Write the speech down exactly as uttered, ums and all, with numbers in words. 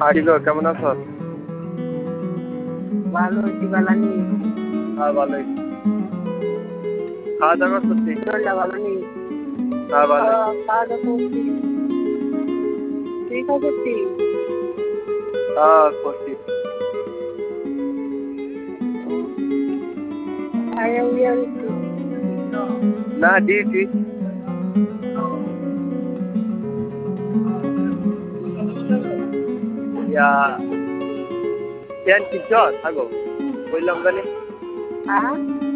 আরিলো কেমন আছো? ভালো আছি, ভালো নেই। হ্যাঁ ভালোই। খাওয়া দাওয়া করছি। শরীরটা ভালো নেই। হ্যাঁ ভালো। খাওয়া দাওয়া করছি। তুই খাওয়া করছিস? হ্যাঁ করছি। আয়া উইয়া করছি। না ডিউটি। ইয়া প্যান্ট কিনছ থাকো বললাম জানি। হ্যাঁ